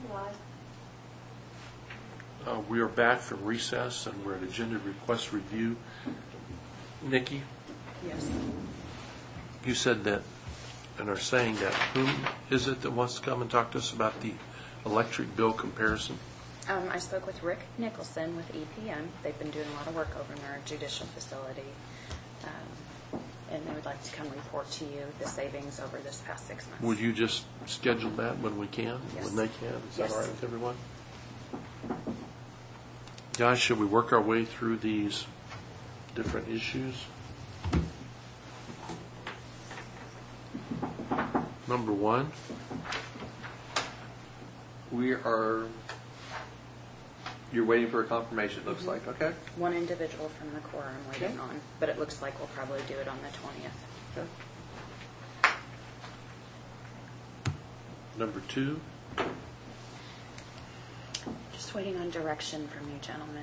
We are back from recess and we're at agenda request review. Nikki, Yes. you said that and are saying that whom is it that wants to come and talk to us about the electric bill comparison? I spoke with Rick Nicholson with EPM. They've been doing a lot of work over in our judicial facility. And they would like to come report to you the savings over this past 6 months. Would you just schedule that when we can, Yes. when they can? Is Yes. that all right with everyone? Guys, should we work our way through these different issues? Number one. You're waiting for a confirmation, it looks like, okay? One individual from the Corps I'm waiting on, but it looks like we'll probably do it on the 20th. Okay. Number two. Just waiting on direction from you gentlemen.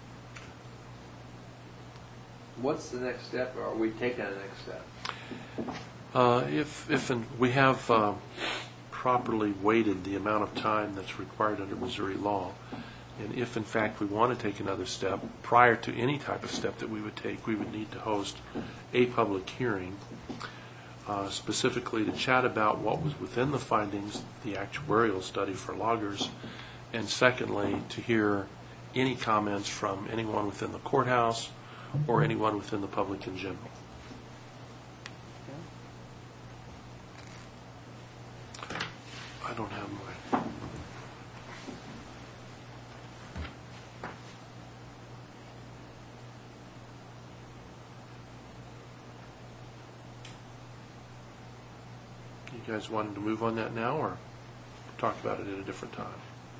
What's the next step, or are we taking the next step? We have properly weighted the amount of time that's required under Missouri law, and if in fact we want to take another step, prior to any type of step that we would take, we would need to host a public hearing, specifically to chat about what was within the findings, the actuarial study for loggers, and secondly, to hear any comments from anyone within the courthouse or anyone within the public in general. I don't have my... You guys wanted to move on that now or talk about it at a different time?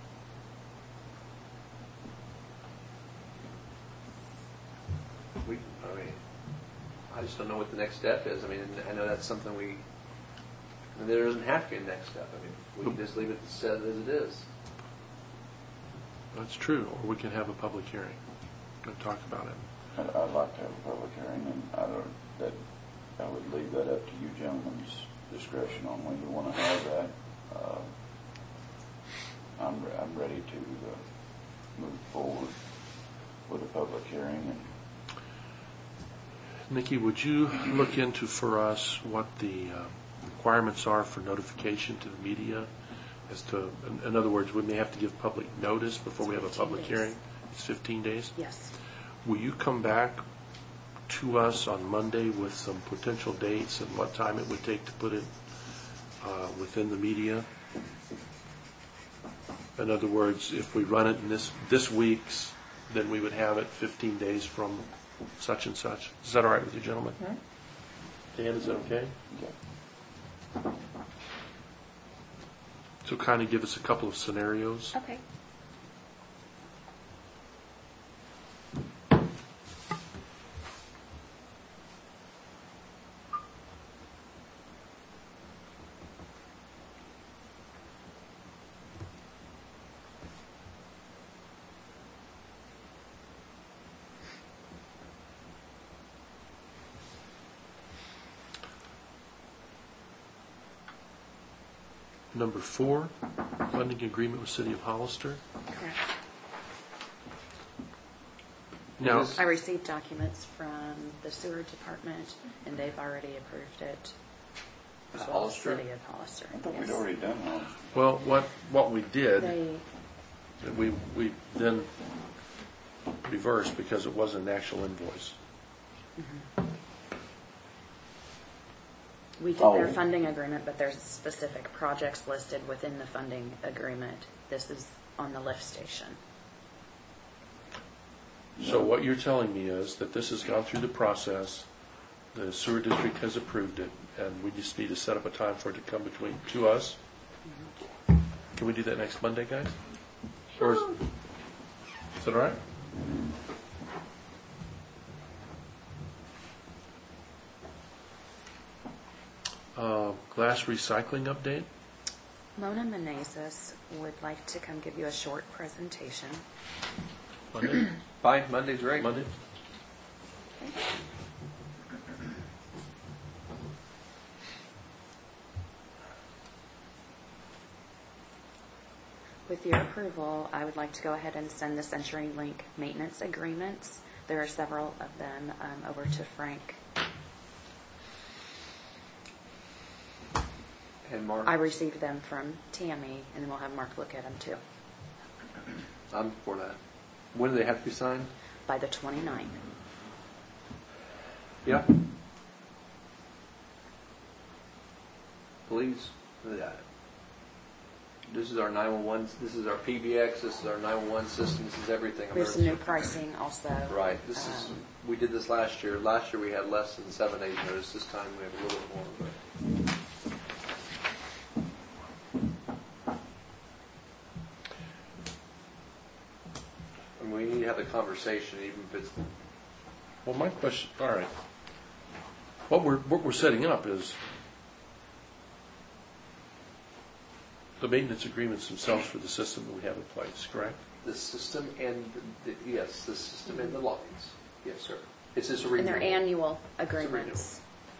I just don't know what the next step is. I mean, I know that's something there doesn't have to be a next step. I mean, we can just leave it set as it is. That's true, or we can have a public hearing and talk about it. I'd like to have a public hearing, and I would leave that up to you gentlemen's discretion on when you want to have that. I'm ready to move forward with a public hearing. And Nikki, would you look into for us what the requirements are for notification to the media? As to, in other words, we may have to give public notice before we have a public hearing. It's 15 days? Yes. Will you come back to us on Monday with some potential dates and what time it would take to put it within the media? In other words, if we run it in this week's, then we would have it 15 days from such and such. Is that all right with you, gentlemen? Mm-hmm. Dan, is that okay? okay. So kind of give us a couple of scenarios. Okay. Number 4, funding agreement with City of Hollister. Correct. Now, I received documents from the sewer department, and they've already approved it. Is The Hollister? City of Hollister. I thought Yes. we'd already done all. well, what we did, They, we then reversed because it wasn't an actual invoice. we did their Oh. funding agreement, but there's specific projects listed within the funding agreement. This is on the lift station. So what you're telling me is that this has gone through the process, the sewer district has approved it, and we just need to set up a time for it to come to us. Can we do that next Monday, guys? Or is that all right? Glass recycling update. Mona Menezes would like to come give you a short presentation. Monday. Fine, Monday's great. Monday. With your approval, I would like to go ahead and send the CenturyLink maintenance agreements. There are several of them over to Frank. And Mark? I received them from Tammy, and then we'll have Mark look at them too, I'm for that. When do they have to be signed? by the 29th. Yeah. Please. This is our 911, this is our PBX, this is our 911 system, this is everything. There's some new pricing also. Right. This is, we did this last year. Last year we had less than 7 days notice. This time we have a little bit more. But and we need to have the conversation, even if it's. Well, my question, all right. What we're setting up is the maintenance agreements themselves for the system that we have in place, correct? The system and yes, the system and the lines. Yes, sir. It's just a renewal. And they're annual agreements.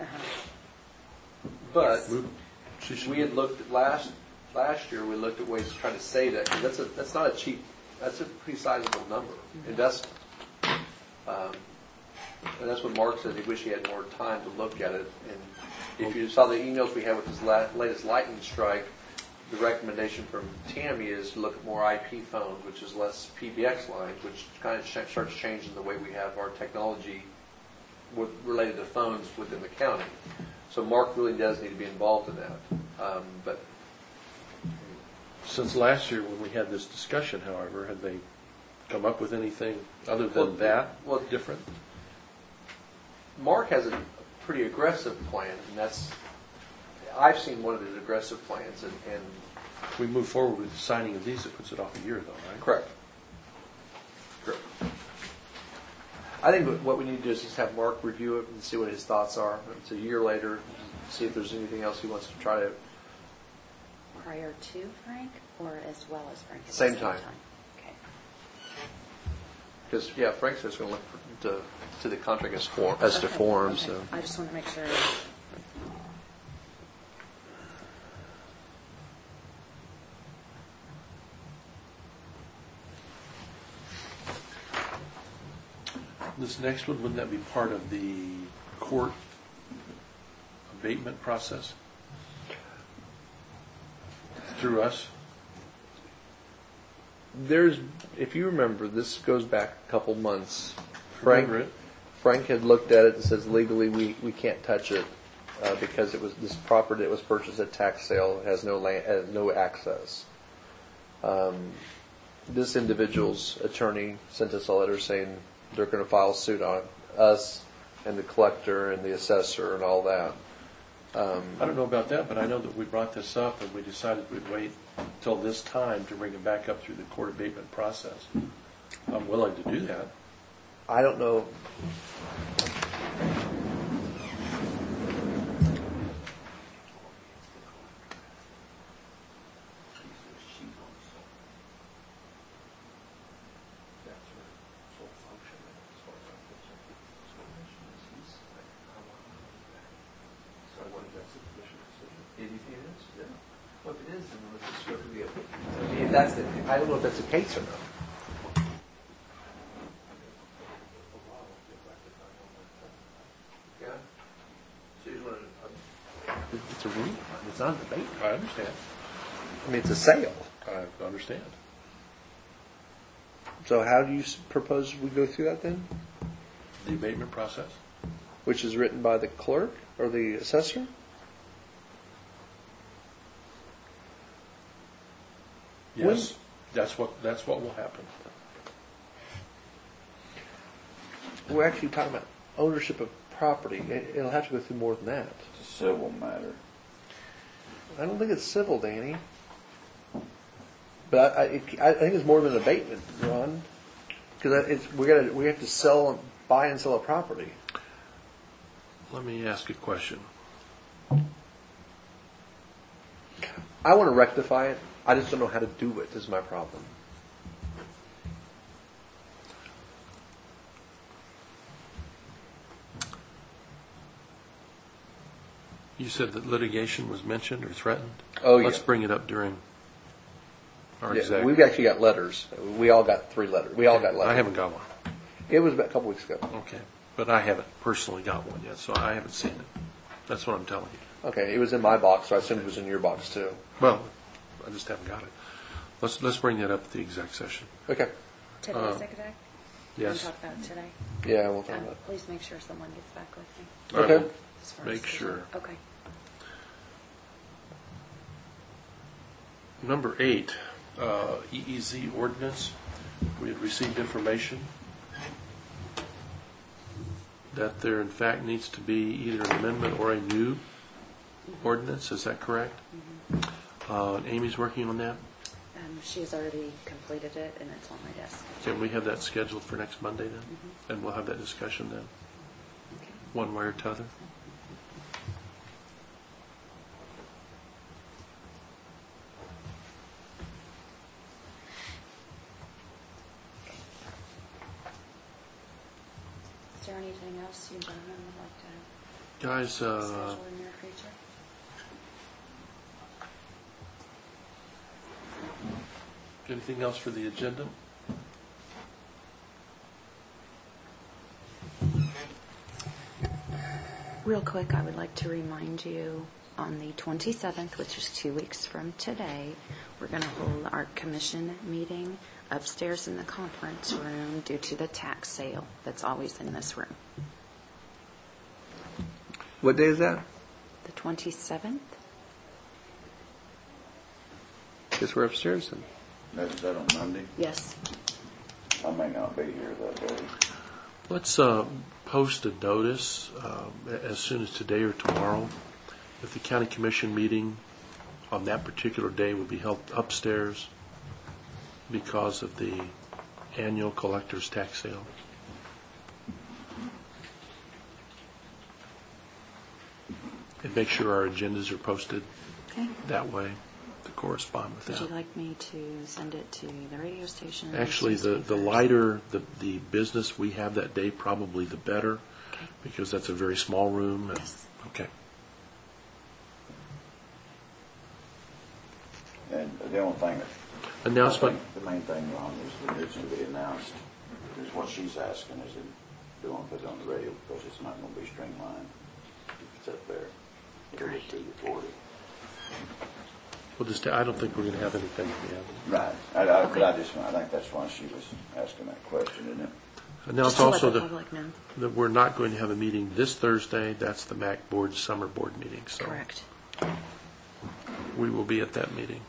But Yes. we had looked at last year. We looked at ways to try to save that because that's not a cheap. That's a pretty sizable number investment. And that's what Mark said. He wished he had more time to look at it. And if you saw the emails we had with his latest lightning strike, the recommendation from Tammy is to look at more IP phones, which is less PBX lines, which kind of starts changing the way we have our technology related to phones within the county. So Mark really does need to be involved in that. But Since last year when we had this discussion, however, had they come up with anything other than different? Mark has a pretty aggressive plan, and I've seen one of his aggressive plans, and If we move forward with the signing of these, it puts it off a year, though, right? correct. I think what we need to do is just have Mark review it and see what his thoughts are. It's a year later, see if there's anything else he wants to try to. Prior to Frank, or as well as Frank? At the Same time. Okay. Because Frank's just going to look to the contract as to Okay, form. okay. So I just want to make sure. This next one, wouldn't that be part of the court abatement process? Through us? if you remember, this goes back a couple months. Remember it? Frank had looked at it and says legally we can't touch it because it was this property that was purchased at tax sale has no land, no access. This individual's attorney sent us a letter saying they're going to file suit on us and the collector and the assessor and all that. I don't know about that, but I know that we brought this up and we decided we'd wait till this time to bring it back up through the court abatement process. I'm willing to do that. I don't know. Well, if it is, then let's just go through the. I don't know if that's the case or not. Yeah. So you want to, it's a refund. It's not a debate. I understand. I mean, it's a sale. I understand. So how do you propose we go through that then? The abatement process? Which is written by the clerk or the assessor? Yes, that's what will happen. We're actually talking about ownership of property. It'll have to go through more than that. It's a civil matter. I don't think it's civil, Danny. But I think it's more than an abatement, Ron. Because we have to buy and sell a property. Let me ask a question. I want to rectify it. I just don't know how to do it. Is my problem. You said that litigation was mentioned or threatened? Oh, yeah. Let's bring it up during our Yeah, exec. we've actually got letters. We all got 3 letters. We all got letters. I haven't got one. It was about a couple weeks ago. Okay. But I haven't personally got one yet, so I haven't seen it. That's what I'm telling you. Okay, it was in my box, so I assumed it was in your box too. Well, I just haven't got it. Let's bring that up at the exec session. Okay. Today is a good day? Yes. We'll talk about it today. Yeah, we'll talk about it. Please make sure someone gets back with me. I Okay. will as far Make as- sure. Okay. Number 8, EEZ ordinance. We had received information that there in fact needs to be either an amendment or a new ordinance. Is that correct? Amy's working on that. She has already completed it, and it's on my desk. Can we have that scheduled for next Monday then? And we'll have that discussion then, Okay. one way or t'other. Is there anything else you gentlemen would like to Guys, schedule in your future? anything else for the agenda? Real quick, I would like to remind you on the 27th, which is 2 weeks from today, we're going to hold our commission meeting upstairs in the conference room due to the tax sale that's always in this room. What day is that? The 27th? Guess we're upstairs then. Is that on Monday? Yes. I may not be here that day. Let's post a notice as soon as today or tomorrow. If the county commission meeting on that particular day will be held upstairs because of the annual collector's tax sale. And make sure our agendas are posted Okay. that way to correspond with Would you that. like me to send it to the radio station? Actually, the newspapers? lighter the business we have that day, probably the better, Okay. because that's a very small room. and- Yes. Okay. And the only thing that Announcement. I think the main thing, Ron, is that needs to be announced, is what she's asking, is to do and put it on the radio, because it's not going to be streamlined. If it's up there, it'll just be recorded. We'll just, I don't think we're going to have anything. Right. But I think that's why she was asking that question, isn't it? Announce Just to let also the that, public know. that we're not going to have a meeting this Thursday. That's the MAC board summer board meeting. So Correct. we will be at that meeting.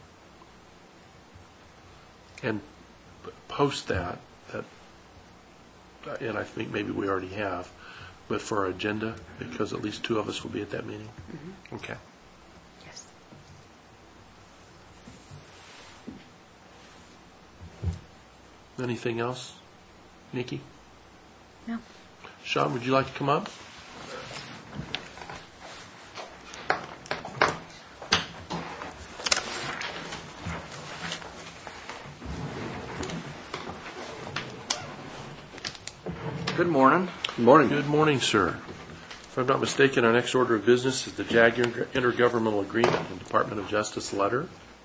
And post that, and I think maybe we already have, but for our agenda, because at least 2 of us will be at that meeting. Okay. Yes. Anything else? Nikki? No. Sean, would you like to come up? Good morning. Good morning. Good morning, sir. If I'm not mistaken, our next order of business is the JAG Intergovernmental Agreement and Department of Justice letter.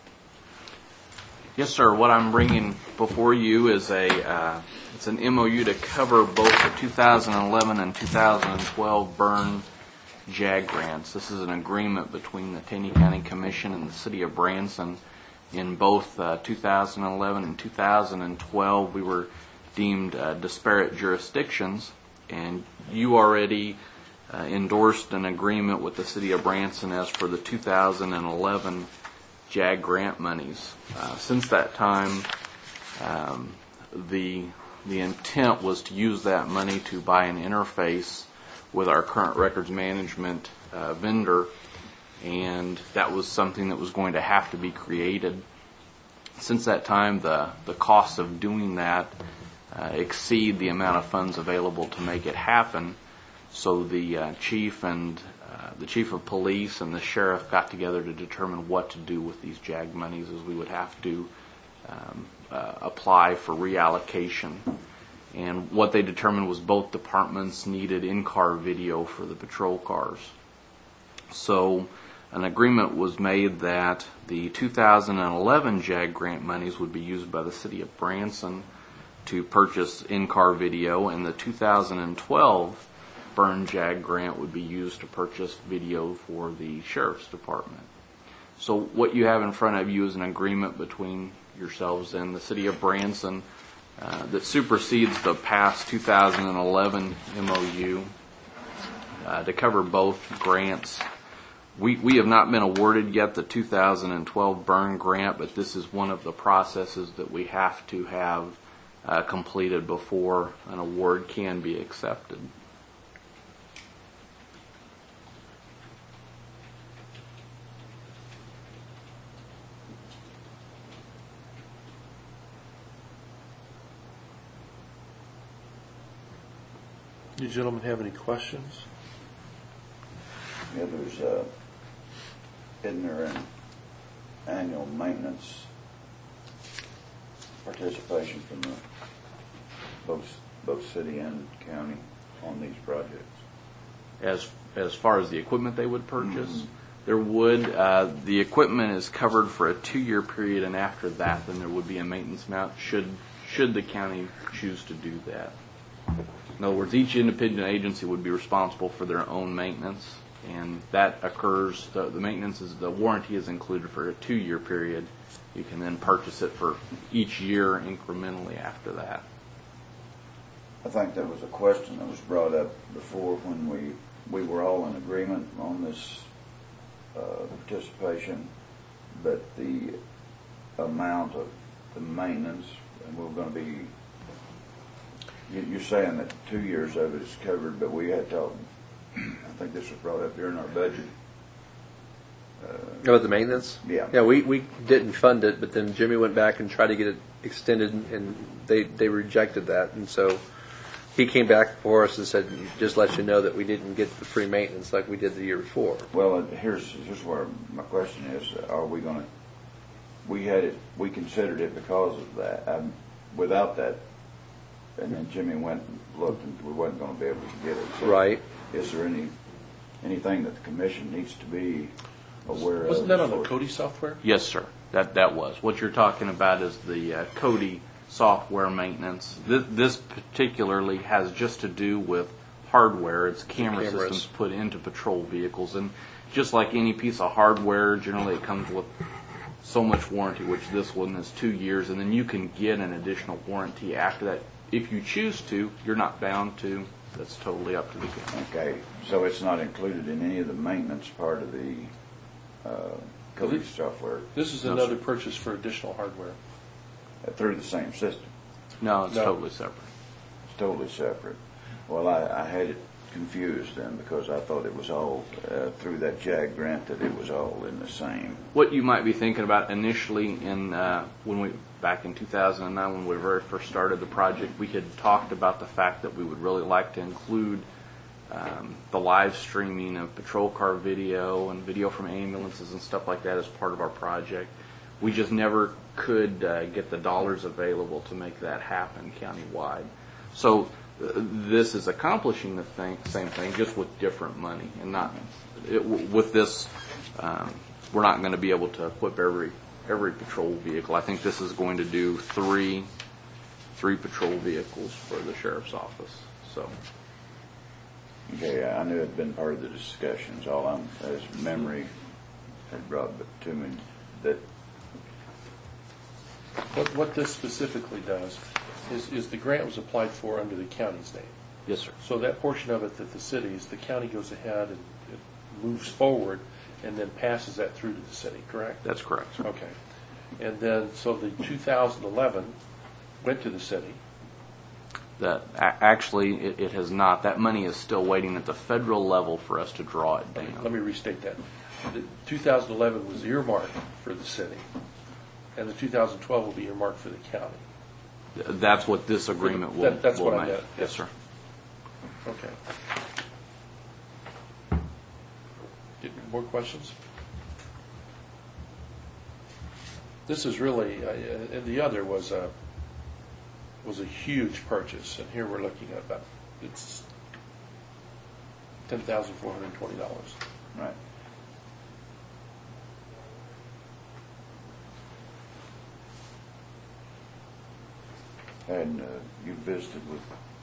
Yes, sir. What I'm bringing before you is it's an MOU to cover both the 2011 and 2012 burn JAG grants. This is an agreement between the Taney County Commission and the City of Branson. In both 2011 and 2012, we were deemed disparate jurisdictions, and you already endorsed an agreement with the City of Branson as for the 2011 JAG grant monies. Since that time, the intent was to use that money to buy an interface with our current records management vendor, and that was something that was going to have to be created. Since that time, the cost of doing that exceed the amount of funds available to make it happen. So the chief and the chief of police and the sheriff got together to determine what to do with these JAG monies, as we would have to apply for reallocation. And what they determined was both departments needed in-car video for the patrol cars. So an agreement was made that the 2011 JAG grant monies would be used by the city of Branson to purchase in-car video, and the 2012 Burn JAG grant would be used to purchase video for the sheriff's department. So what you have in front of you is an agreement between yourselves and the city of Branson that supersedes the past 2011 MOU to cover both grants. We have not been awarded yet the 2012 Burn grant, but this is one of the processes that we have to have completed before an award can be accepted. You gentlemen have any questions? Yeah, there's, isn't there an annual maintenance participation from the both city and county on these projects? As far as the equipment they would purchase, there would. The equipment is covered for a 2-year period, and after that, then there would be a maintenance amount should the county choose to do that. In other words, each independent agency would be responsible for their own maintenance, and that occurs. The maintenance the warranty is included for a 2-year period. You can then purchase it for each year incrementally after that. I think there was a question that was brought up before when we were all in agreement on this participation, but the amount of the maintenance, and we're going to be, you're saying that 2 years of it is covered, but we had talked, I think this was brought up during our budget. About the maintenance? Yeah. Yeah, we didn't fund it, but then Jimmy went back and tried to get it extended, and they rejected that. And so he came back for us and said, just let you know that we didn't get the free maintenance like we did the year before. Well, here's where my question is: are we going to? We considered it because of that. Without that, and then Jimmy went and looked, and we wasn't going to be able to get it. So Right. Is there anything that the commission needs to be aware of? Wasn't that on the Cody software? Yes, sir. That was. What you're talking about is the Cody software maintenance. This particularly has just to do with hardware. It's camera Cameras. systems put into patrol vehicles. And just like any piece of hardware, generally it comes with so much warranty, which this one is 2 years. And then you can get an additional warranty after that. If you choose to, you're not bound to. That's totally up to the county. Okay, so it's not included in any of the maintenance part of the Cody software This is No, another sir. purchase for additional hardware. through the same system. No, it's No. totally separate. It's totally separate. Well, I had it confused then because I thought it was all through that JAG grant that it was all in the same. What you might be thinking about initially back in 2009 when we very first started the project, we had talked about the fact that we would really like to include the live streaming of patrol car video and video from ambulances and stuff like that as part of our project. We just never could get the dollars available to make that happen countywide. So this is accomplishing the same thing, just with different money, and with this. We're not going to be able to equip every patrol vehicle. I think this is going to do three patrol vehicles for the sheriff's office. So. Okay, I knew it had been part of the discussions. As memory had brought to me that. What this specifically does is the grant was applied for under the county's name. Yes, sir. So that portion of it that the county goes ahead and it moves forward and then passes that through to the city, correct? That's correct, sir. Okay. And then, so the 2011 went to the city. Actually, it has not. That money is still waiting at the federal level for us to draw it down. Let me restate that. The 2011 was earmarked for the city, and the 2012 will be earmarked for the county. That's what this agreement will That's will what I make. meant. Yes, sir. Okay. More questions? This is really, and the other was a huge purchase, and here we're looking at about, it's $10,420. Right. And you visited with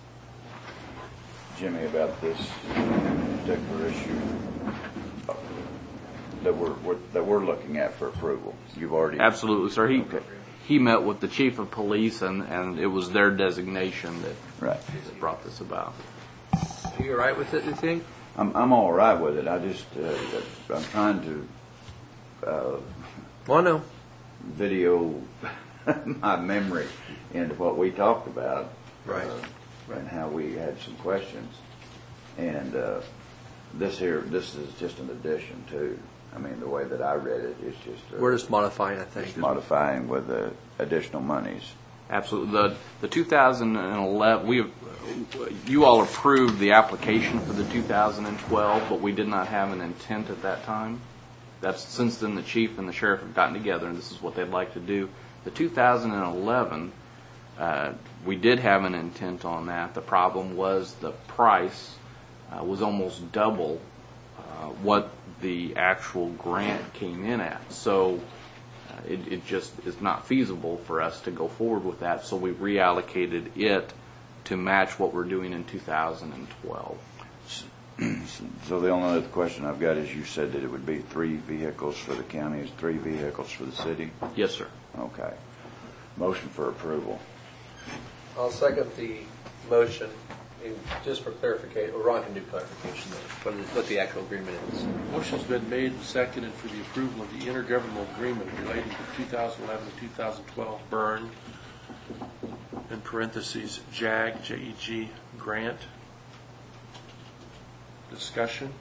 Jimmy about this particular issue that we're looking at for approval. You've already Absolutely, sir. Okay. He met with the chief of police, and it was their designation Right. that brought this about. Are you all right with it, you think? I'm all right with it. I just I'm trying to Well, no. video my memory into what we talked about, Right. and how we had some questions, and this is just an addition too. I mean, the way that I read it is just We're just modifying, I think. just modifying with the additional monies. Absolutely. The 2011, you all approved the application for the 2012, but we did not have an intent at that time. That's since then the chief and the sheriff have gotten together, and this is what they'd like to do. The 2011, we did have an intent on that. The problem was the price was almost double what the actual grant came in at. So it just is not feasible for us to go forward with that. So we reallocated it to match what we're doing in 2012. So the only other question I've got is, you said that it would be 3 vehicles for the county, is 3 vehicles for the city? Yes, sir. Okay. Motion for approval. I'll second the motion, and just for clarification, or Ron can do clarification of what the actual agreement is. Motion's been made and seconded for the approval of the intergovernmental agreement relating to 2011 to 2012 burn, in parentheses, JAG, J-E-G, grant. Discussion.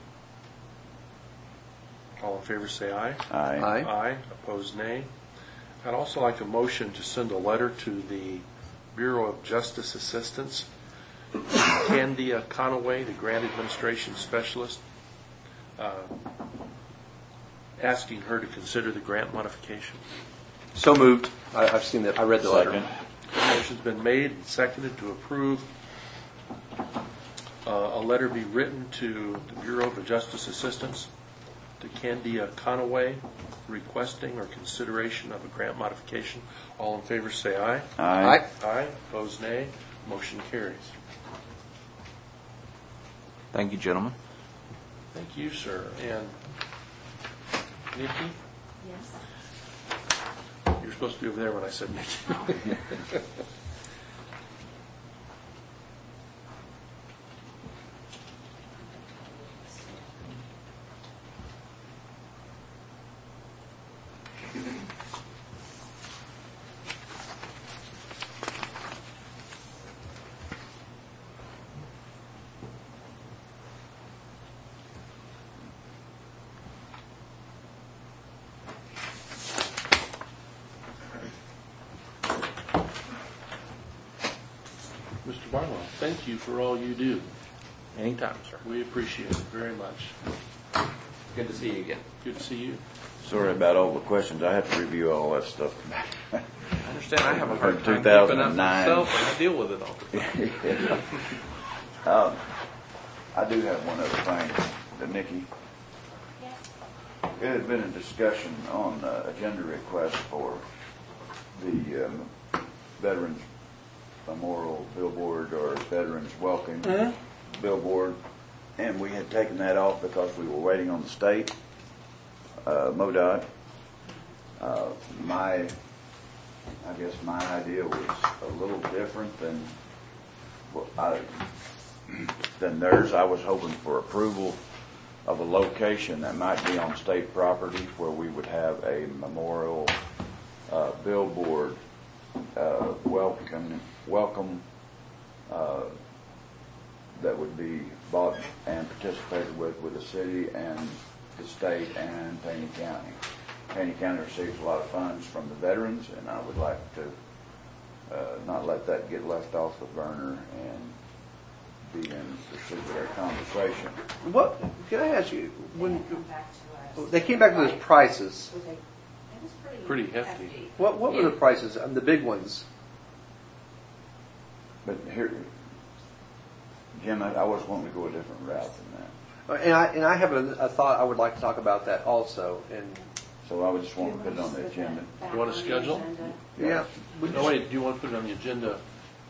All in favor say aye. Aye. Aye. Aye. Opposed, nay. I'd also like a motion to send a letter to the Bureau of Justice Assistance, Candia Conaway, the Grant Administration Specialist, asking her to consider the grant modification. So moved. I've seen that. I read the letter. Second. The motion's been made and seconded to approve a letter be written to the Bureau of Justice Assistance, to Candia Conaway, requesting or consideration of a grant modification. All in favor say aye. Aye. Aye. Opposed, nay. Motion carries. Thank you, gentlemen. Thank you, sir. And Nikki, Yes. you're supposed to be over there when I said Nikki. Mr. Barlow, thank you for all you do. Anytime, sir. We appreciate it very much. Good to see you again. Good to see you. Sorry about all the questions. I have to review all that stuff. I understand. I have a hard From time keeping up 2009. myself, and I deal with it all the time. I do have one other thing. Nikki, it had been a discussion on agenda request for the Veterans Memorial Billboard, or Veterans Welcome Billboard, and we had taken that off because we were waiting on the state, MoDOT. I guess my idea was a little different than theirs. I was hoping for approval of a location that might be on state property where we would have a memorial billboard, welcome that would be bought and participated with the city and the state and Taney County. Taney County receives a lot of funds from the veterans, and I would like to not let that get left off the burner and be in pursuit of their conversation. What can I ask you? When they came back with those prices, Pretty hefty. what were the prices? The big ones. But here, Jim, I was wanting to go a different route than that. And I have a thought I would like to talk about that also. And So I would just want to put it on the agenda. You want to schedule? yeah, No, wait, do you want to put it on the agenda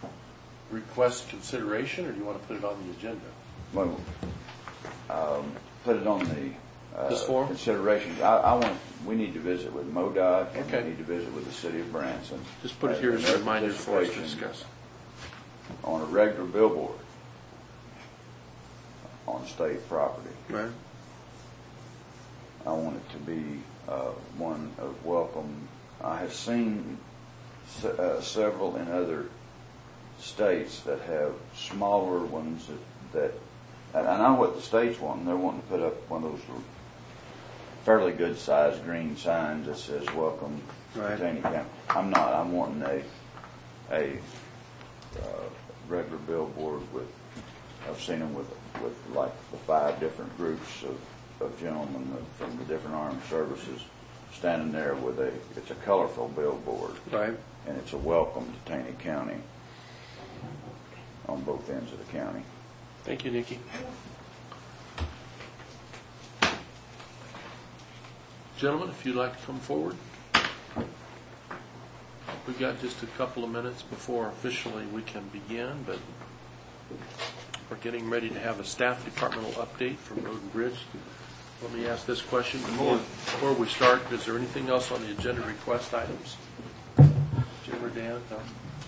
request consideration, or do you want to put it on the agenda? Well, put it on the This forum? considerations. We need to visit with MoDOT, and Okay. we need to visit with the city of Branson. Just put it here as a Their reminder for us to participation discuss. On a regular billboard on state property. Right. I want it to be one of welcome. I have seen several in other states that have smaller ones that and I know what the state's wanting. They're wanting to put up one of those fairly good sized green signs that says welcome Right. to Taney County. I'm not. I'm wanting a regular billboard with, I've seen them with like the 5 different groups of gentlemen from the different armed services standing there with it's a colorful billboard. Right. And it's a welcome to Taney County on both ends of the county. Thank you, Nikki. Gentlemen, if you'd like to come forward. We've got just a couple of minutes before officially we can begin, but we're getting ready to have a staff departmental update from Road and Bridge. Let me ask this question before we start. Is there anything else on the agenda request items? Jim or Dan? No?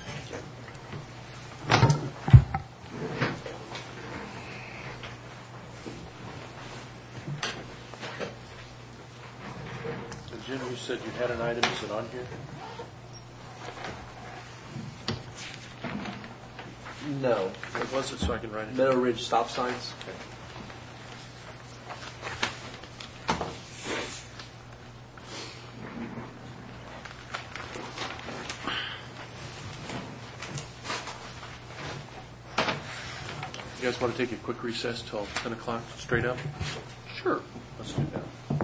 And Jim, you said you had an item. Is it on here? No. What was it, so I can write it? Meadow Ridge stop signs. You guys want to take a quick recess till 10 o'clock straight up? Sure. Let's do that.